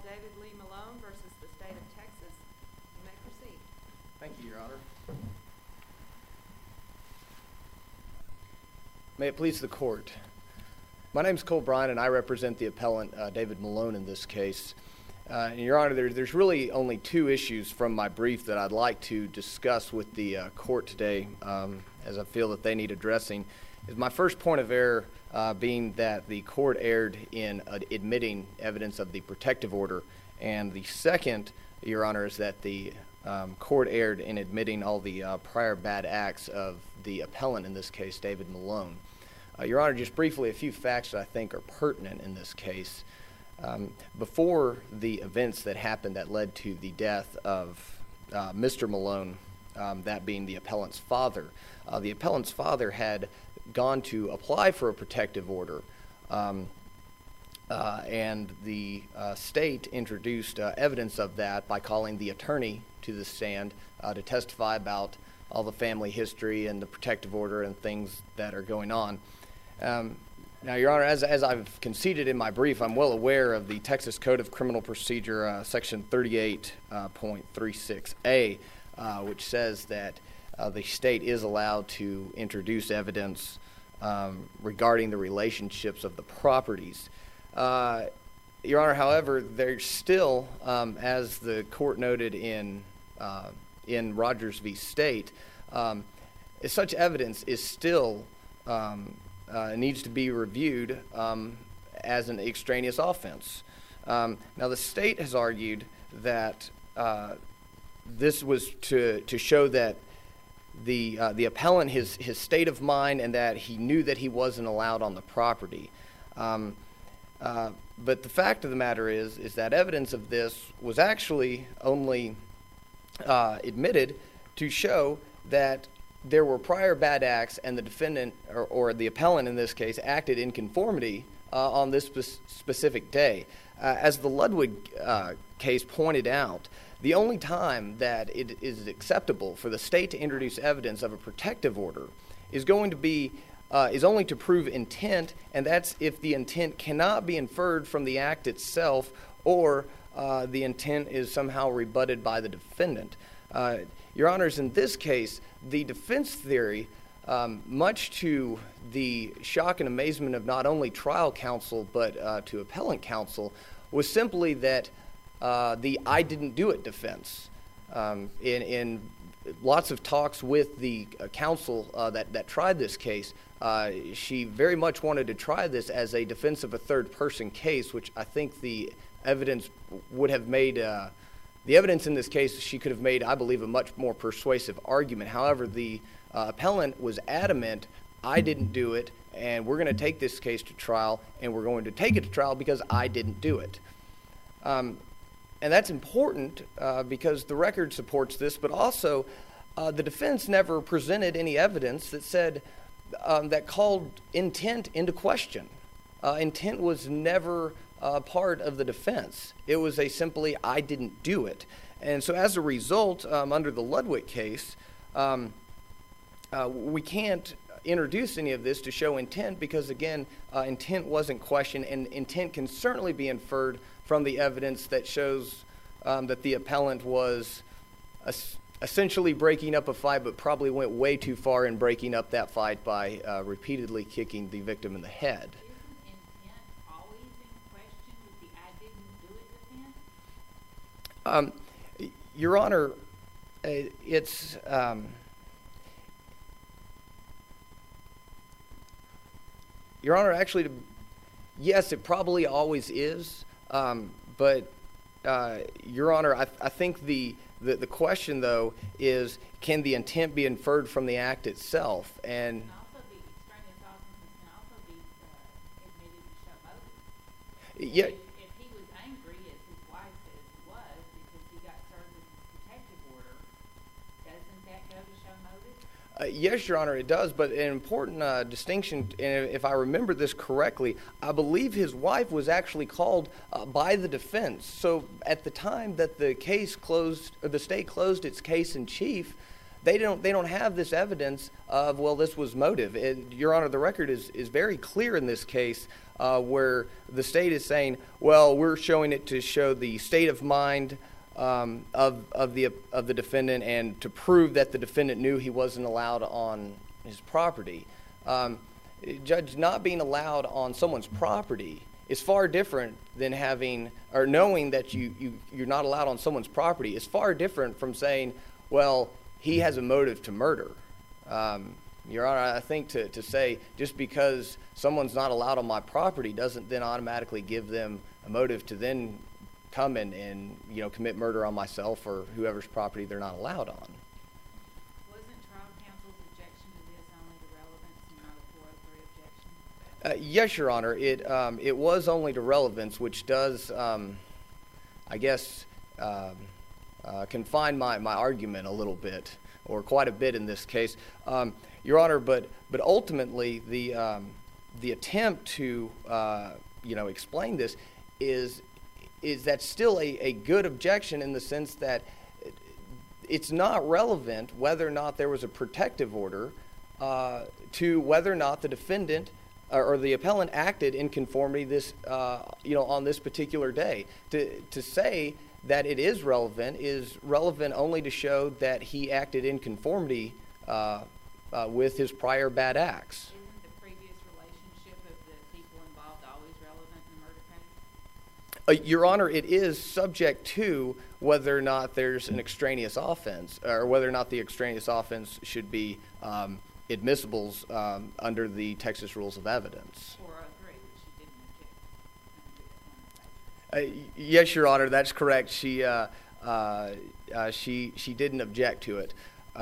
David Lee Malone versus the State of Texas. You may proceed. Thank you, Your Honor. May it please the Court. My name is Cole Bryan, and I represent the appellant David Malone in this case. And Your Honor, there's really only two issues from my brief that I'd like to discuss with the Court today, as I feel that they need addressing. My first point of error being that the Court erred in admitting evidence of the protective order, and the second, Your Honor, is that the Court erred in admitting all the prior bad acts of the appellant in this case, David Malone. Your Honor, just briefly, a few facts that I think are pertinent in this case. Before the events that happened that led to the death of Mr. Malone, that being the appellant's father had gone to apply for a protective order, and the state introduced evidence of that by calling the attorney to the stand to testify about all the family history and the protective order and things that are going on. Now, Your Honor, as I've conceded in my brief, I'm well aware of the Texas Code of Criminal Procedure, Section 38.36a, which says that the state is allowed to introduce evidence regarding the relationships of the properties. Your Honor, however, there's still, as the Court noted in Rogers v. State, such evidence is still needs to be reviewed as an extraneous offense. Now, the state has argued that this was to show that the appellant, his state of mind, and that he knew that he wasn't allowed on the property. But the fact of the matter is that evidence of this was actually only admitted to show that there were prior bad acts, and the defendant, or the appellant in this case, acted in conformity on this specific day. As the Ludwig case pointed out, the only time that it is acceptable for the state to introduce evidence of a protective order is going to be is only to prove intent, and that's if the intent cannot be inferred from the act itself, or the intent is somehow rebutted by the defendant. Your Honors, in this case, the defense theory, much to the shock and amazement of not only trial counsel but to appellant counsel, was simply that the "I didn't do it" defense. In lots of talks with the counsel that tried this case, she very much wanted to try this as a defense of a third-person case, which I think the evidence would have made. The evidence in this case, she could have made, I believe, a much more persuasive argument. However, the appellant was adamant, "I didn't do it, and we're going to take this case to trial, and we're going to take it to trial because I didn't do it." And that's important because the record supports this, but also the defense never presented any evidence that said, that called intent into question. Intent was never part of the defense. It was a simply "I didn't do it." And so as a result, under the Ludwig case, we can't introduce any of this to show intent because, again, intent wasn't questioned, and intent can certainly be inferred from the evidence that shows that the appellant was essentially breaking up a fight, but probably went way too far in breaking up that fight by repeatedly kicking the victim in the head. Your Honor, it's Your Honor, actually, yes, it probably always is, but Your Honor, I think the question, though, is can the intent be inferred from the act itself? And also the extraneous offenses can also be admitted to show motive. Yeah. If he was angry, as his wife says he was, because he got served with this protective order, doesn't that go to show motive? Yes, Your Honor, it does, but an important distinction, and if I remember this correctly, I believe his wife was actually called by the defense. So at the time that the case closed, or the state closed its case in chief, they don't have this evidence of, well, this was motive. Your Honor, the record is very clear in this case, where the state is saying, well, we're showing it to show the state of mind of the defendant and to prove that the defendant knew he wasn't allowed on his property. Judge, not being allowed on someone's property is far different than having, or knowing that you're not allowed on someone's property is far different from saying, well, he has a motive to murder. Your Honor, I think to say just because someone's not allowed on my property doesn't then automatically give them a motive to then come and commit murder on myself or whoever's property they're not allowed on. Wasn't trial counsel's objection to this only to relevance and not a 403 objection? Yes, Your Honor. It was only to relevance, which does, I guess, confine my argument a little bit, or quite a bit in this case, Your Honor. But ultimately, the attempt to explain this is that still a good objection in the sense that it's not relevant whether or not there was a protective order to whether or not the defendant or the appellant acted in conformity on this particular day. To say that it is relevant only to show that he acted in conformity with his prior bad acts. Isn't the previous relationship of the people involved always relevant in a murder case? Your Honor, it is subject to whether or not there's an extraneous offense, or whether or not the extraneous offense should be admissibles under the Texas Rules of Evidence. 403, which she didn't object. Yes, Your Honor, that's correct. She didn't object to it.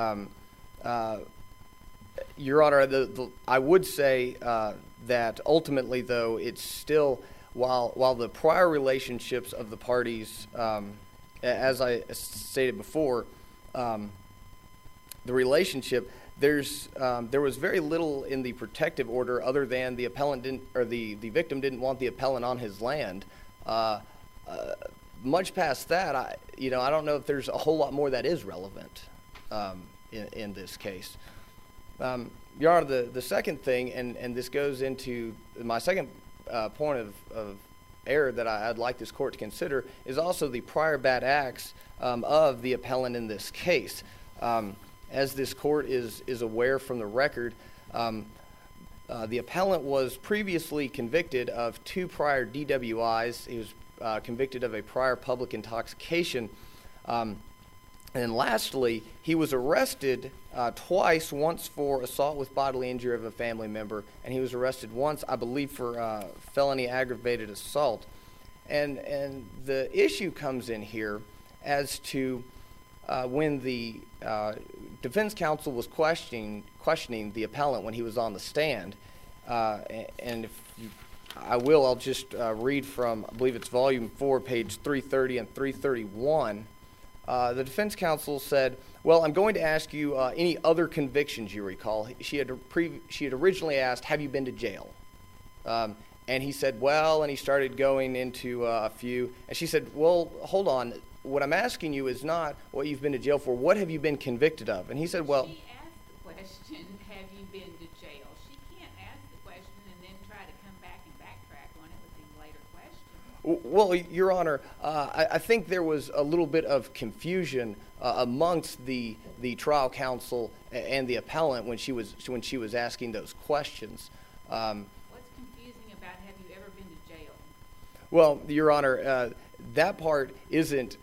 Your Honor, I would say that ultimately, though, it's still, while the prior relationships of the parties, as I stated before, the relationship, there was very little in the protective order other than the appellant didn't, or the victim didn't want the appellant on his land. Much past that, I don't know if there's a whole lot more that is relevant in this case. Your Honor, the second thing, and this goes into my second point of error that I'd like this court to consider, is also the prior bad acts of the appellant in this case. As this court is aware from the record, the appellant was previously convicted of 2 prior DWIs. He was convicted of a prior public intoxication. And lastly, he was arrested twice, once for assault with bodily injury of a family member, and he was arrested once, I believe, for felony aggravated assault. And the issue comes in here as to when the defense counsel was questioning the appellant when he was on the stand. And I'll just read from, I believe it's volume 4, page 330 and 331. The defense counsel said, well, I'm going to ask you any other convictions you recall. She had originally asked, have you been to jail? And he said, well, and he started going into a few. And she said, well, hold on. What I'm asking you is not what you've been to jail for. What have you been convicted of? And he said, well. She asked the question, have you been to jail? She can't ask the question and then try to come back and backtrack on it with these later questions. Well, Your Honor, I think there was a little bit of confusion amongst the trial counsel and the appellant when she was asking those questions. What's confusing about have you ever been to jail? Well, Your Honor, that part isn't.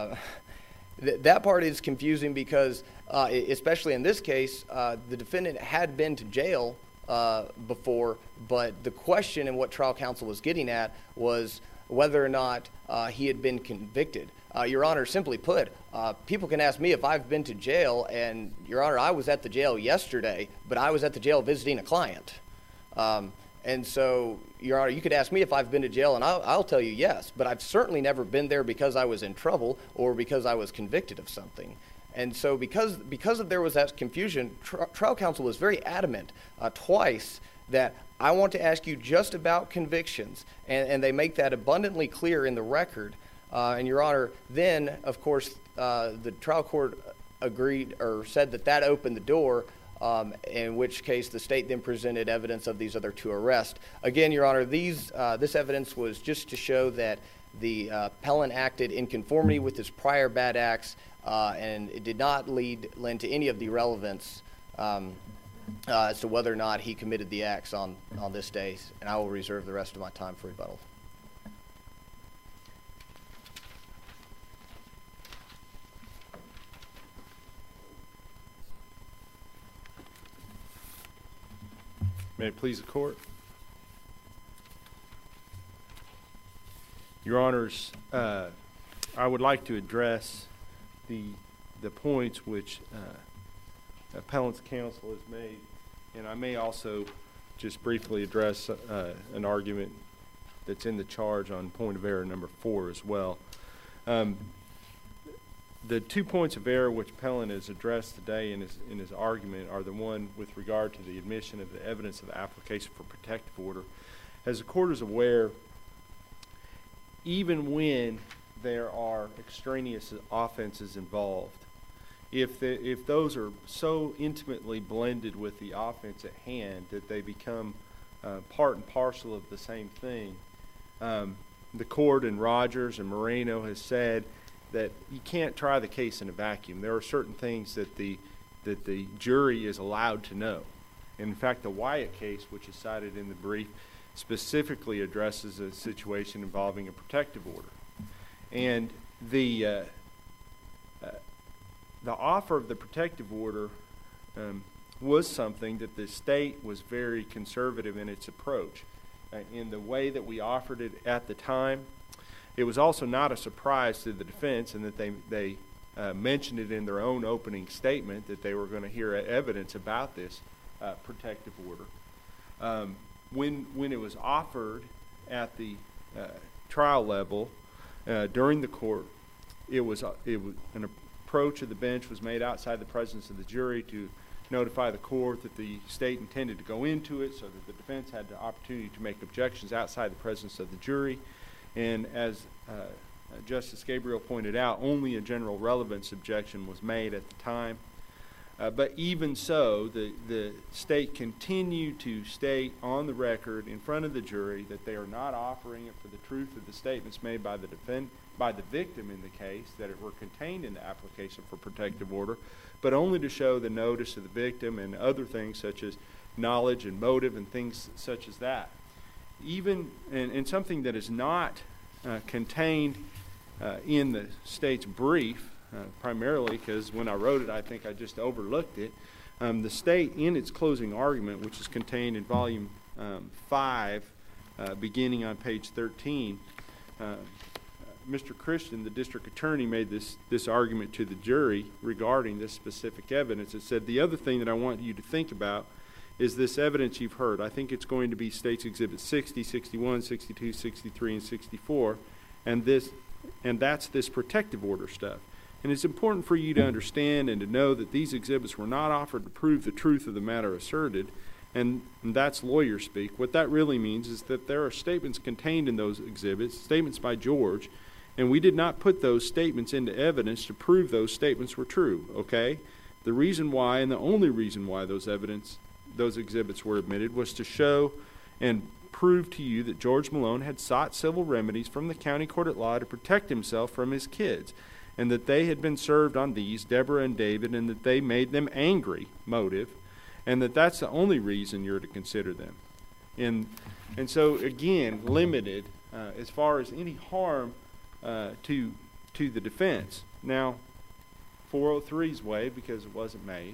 That part is confusing because, especially in this case, the defendant had been to jail before, but the question and what trial counsel was getting at was whether or not he had been convicted. Your Honor, simply put, people can ask me if I've been to jail, and Your Honor, I was at the jail yesterday, but I was at the jail visiting a client. And so, Your Honor, you could ask me if I've been to jail, and I'll tell you yes, but I've certainly never been there because I was in trouble or because I was convicted of something. And so because there was that confusion, trial counsel was very adamant twice that I want to ask you just about convictions, and they make that abundantly clear in the record. And Your Honor, then, of course, the trial court agreed or said that that opened the door, in which case the state then presented evidence of these other two arrests. Again, Your Honor, this evidence was just to show that the appellant acted in conformity with his prior bad acts, and it did not lend to any of the relevance as to whether or not he committed the acts on this day. And I will reserve the rest of my time for rebuttal. May it please the court. Your Honors, I would like to address the points which appellant's counsel has made, and I may also just briefly address an argument that's in the charge on point of error number 4 as well. The 2 points of error which appellant has addressed today in his argument are the one with regard to the admission of the evidence of the application for protective order. As the court is aware, even when there are extraneous offenses involved, if those are so intimately blended with the offense at hand that they become part and parcel of the same thing, the court in Rogers and Moreno has said that you can't try the case in a vacuum. There are certain things that the jury is allowed to know. And in fact, the Wyatt case, which is cited in the brief, specifically addresses a situation involving a protective order. And the offer of the protective order was something that the state was very conservative in its approach. In the way that we offered it at the time, it was also not a surprise to the defense, in that they mentioned it in their own opening statement that they were going to hear evidence about this protective order. When it was offered at the trial level during the court, it was an approach of the bench was made outside the presence of the jury to notify the court that the state intended to go into it, so that the defense had the opportunity to make objections outside the presence of the jury. And as Justice Gabriel pointed out, only a general relevance objection was made at the time. But even so, the state continued to state on the record in front of the jury that they are not offering it for the truth of the statements made by the victim in the case that were contained in the application for protective order, but only to show the notice of the victim and other things such as knowledge and motive and things such as that. Even in something that is not contained in the state's brief, primarily because when I wrote it, I think I just overlooked it. The state, in its closing argument, which is contained in volume 5, beginning on page 13, Mr. Christian, the district attorney, made this argument to the jury regarding this specific evidence. It said, "The other thing that I want you to think about is this evidence you've heard. I think it's going to be State's Exhibit 60, 61, 62, 63, and 64, and that's this protective order stuff. And it's important for you to understand and to know that these exhibits were not offered to prove the truth of the matter asserted, and that's lawyer speak. What that really means is that there are statements contained in those exhibits, statements by George, and we did not put those statements into evidence to prove those statements were true, okay? The reason why, and the only reason why those exhibits were admitted, was to show and prove to you that George Malone had sought civil remedies from the county court at law to protect himself from his kids, and that they had been served on these, Deborah and David, and that they made them angry, motive, and that's the only reason you're to consider them." And so, again, limited as far as any harm to the defense. Now, 403 is waived because it wasn't made.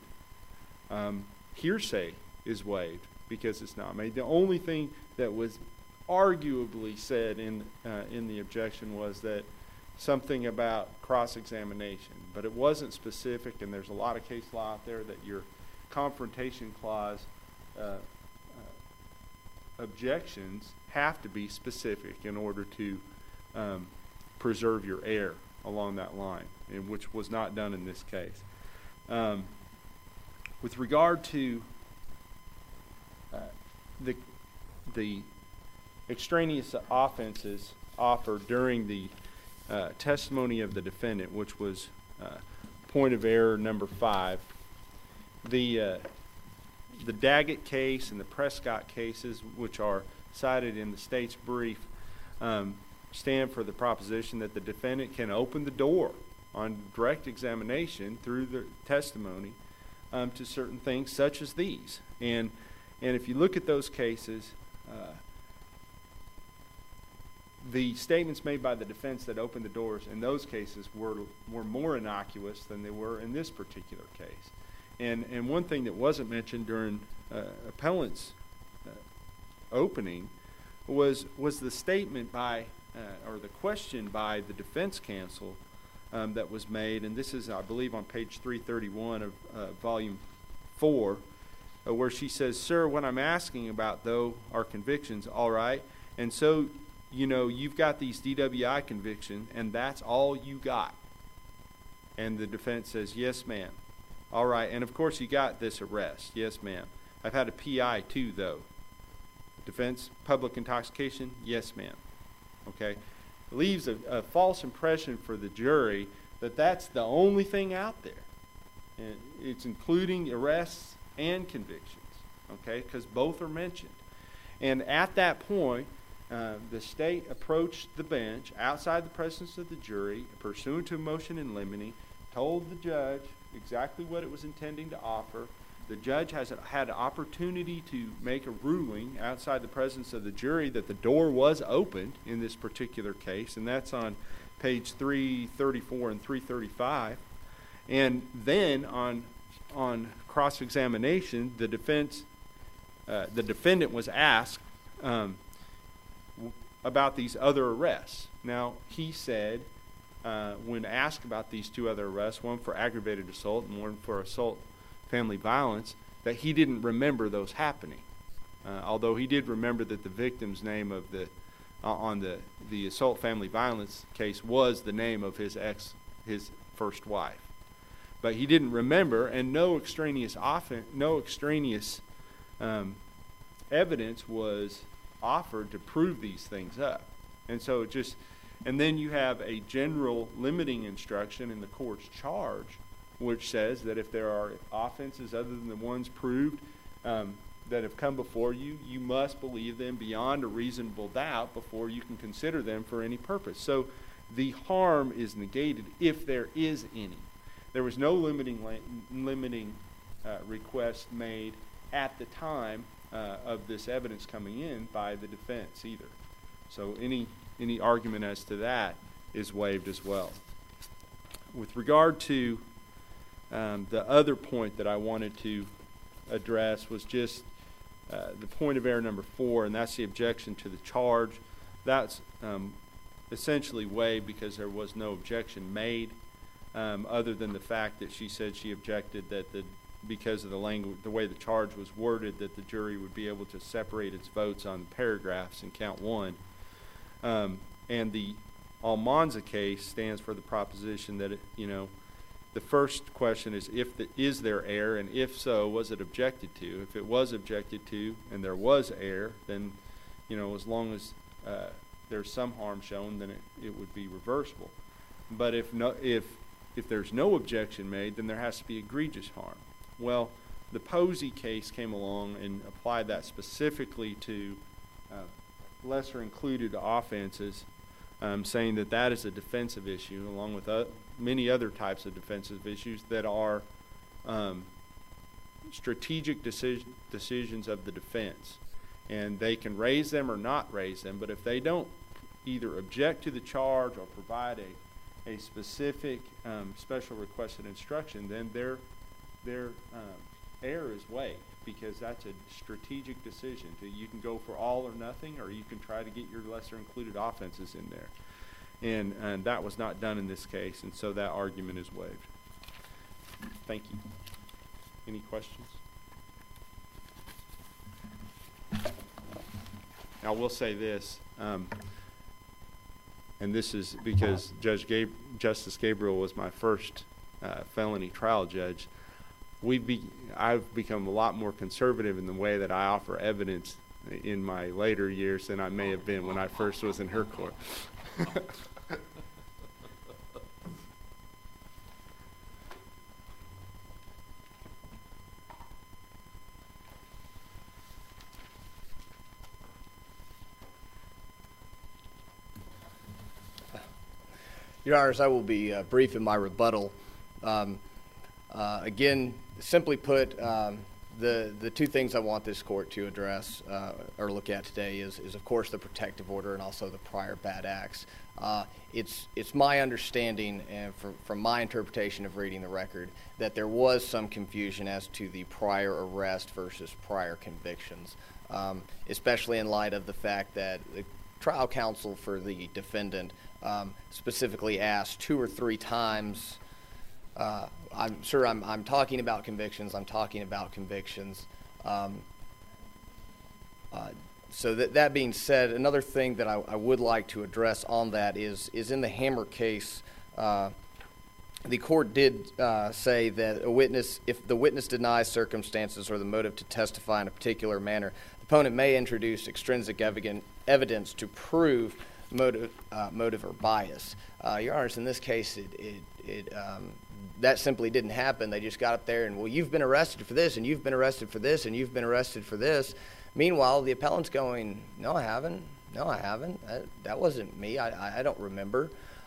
Hearsay is waived because it's not made. The only thing that was arguably said in the objection was that something about cross-examination, but it wasn't specific, and there's a lot of case law out there that your confrontation clause objections have to be specific in order to preserve your error along that line, and which was not done in this case. With regard to the extraneous offenses offered during the testimony of the defendant, which was point of error number 5. The Daggett case and the Prescott cases, which are cited in the state's brief, stand for the proposition that the defendant can open the door on direct examination through the testimony to certain things such as these. And if you look at those cases, the statements made by the defense that opened the doors in those cases were more innocuous than they were in this particular case. And one thing that wasn't mentioned during appellant's opening was the statement by, or the question by the defense counsel that was made, and this is, I believe, on page 331 of volume 4, where she says, "Sir, what I'm asking about, though, are convictions, all right? And so, you know, you've got these DWI convictions, and that's all you got." And the defense says, "Yes, ma'am." "All right, and of course you got this arrest." "Yes, ma'am." "I've had a PI too, though." Defense, public intoxication? "Yes, ma'am." Okay? It leaves a false impression for the jury that that's the only thing out there. And it's including arrests and convictions, okay? Because both are mentioned. And at that point, the state approached the bench outside the presence of the jury, pursuant to a motion in limine, told the judge exactly what it was intending to offer. The judge has had an opportunity to make a ruling outside the presence of the jury that the door was opened in this particular case, and that's on page 334 and 335. And then on cross-examination, the defendant was asked about these other arrests. Now, he said, when asked about these two other arrests, one for aggravated assault and one for assault family violence, that he didn't remember those happening. Although he did remember that the victim's name of on the assault family violence case was the name of his first wife. But he didn't remember, and no extraneous evidence was offered to prove these things up. And so and then you have a general limiting instruction in the court's charge, which says that if there are offenses other than the ones proved that have come before you, you must believe them beyond a reasonable doubt before you can consider them for any purpose. So the harm is negated if there is any. There was no limiting request made at the time of this evidence coming in by the defense either. So any argument as to that is waived as well. With regard to the other point that I wanted to address was just the point of error number 4, and that's the objection to the charge. That's essentially waived because there was no objection made, other than the fact that she said she objected that because of the language, the way the charge was worded, that the jury would be able to separate its votes on paragraphs in count 1. And the Almanza case stands for the proposition that the first question is is there error, and if so, was it objected to? If it was objected to and there was error, then as long as there's some harm shown, then it would be reversible. But if there's no objection made, then there has to be egregious harm. Well, the Posey case came along and applied that specifically to lesser included offenses, saying that is a defensive issue, along with many other types of defensive issues that are strategic decisions of the defense. And they can raise them or not raise them, but if they don't either object to the charge or provide a specific special requested instruction, then their error is waived, because that's a strategic decision. You can go for all or nothing, or you can try to get your lesser included offenses in there. And that was not done in this case, and so that argument is waived. Thank you. Any questions? I will say this, and this is because Justice Gabriel was my first felony trial judge. I've become a lot more conservative in the way that I offer evidence in my later years than I may have been when I first was in her court. Your Honors, I will be brief in my rebuttal. Again, simply put, the two things I want this court to address or look at today is of course the protective order and also the prior bad acts. It's my understanding and from my interpretation of reading the record that there was some confusion as to the prior arrest versus prior convictions, especially in light of the fact that the trial counsel for the defendant specifically asked 2 or 3 times. I'm sure I'm talking about convictions. I'm talking about convictions. So that being said, another thing that I would like to address on that is in the Hammer case, the court did say that a witness, if the witness denies circumstances or the motive to testify in a particular manner, the opponent may introduce extrinsic evidence to prove motive or bias. Your Honors, in this case, that simply didn't happen. They just got up there and, well, you've been arrested for this, and you've been arrested for this, and you've been arrested for this. Meanwhile, the appellant's going, no, I haven't. No, I haven't. That wasn't me. I don't remember.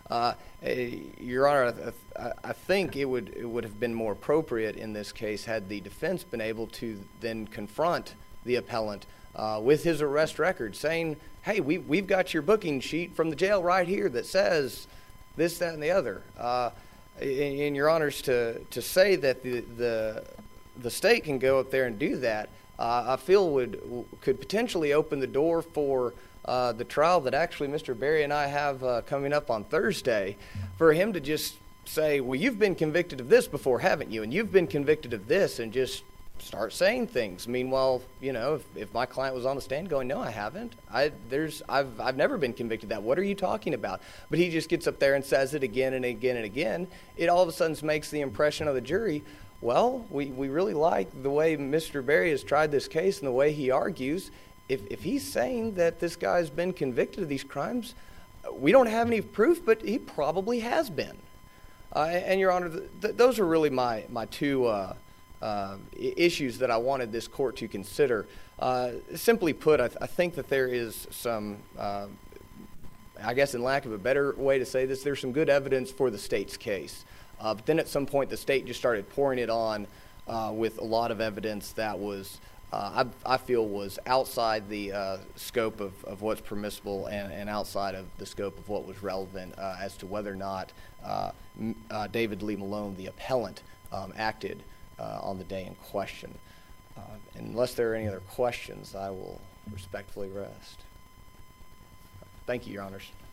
Your Honor, I think it would have been more appropriate in this case had the defense been able to then confront the appellant with his arrest record, saying, hey, we've got your booking sheet from the jail right here that says this, that, and the other. In Your Honors, to say that the state can go up there and do that, I feel could potentially open the door for the trial that actually Mr. Berry and I have coming up on Thursday, for him to just say, well, you've been convicted of this before, haven't you? And you've been convicted of this, and just start saying things. Meanwhile, you know, if my client was on the stand going, no, I haven't. I've never been convicted of that. What are you talking about? But he just gets up there and says it again and again and again. It all of a sudden makes the impression of the jury, well, we really like the way Mr. Berry has tried this case and the way he argues. If he's saying that this guy's been convicted of these crimes, we don't have any proof, but he probably has been. And Your Honor, those are really my two issues that I wanted this court to consider. Simply put, I think that there is some, I guess in lack of a better way to say this, there's some good evidence for the state's case. But then at some point the state just started pouring it on with a lot of evidence that was, I feel, was outside the scope of what's permissible and outside of the scope of what was relevant as to whether or not David Lee Malone, the appellant, acted on the day in question. Unless there are any other questions, I will respectfully rest. Thank you, Your Honors.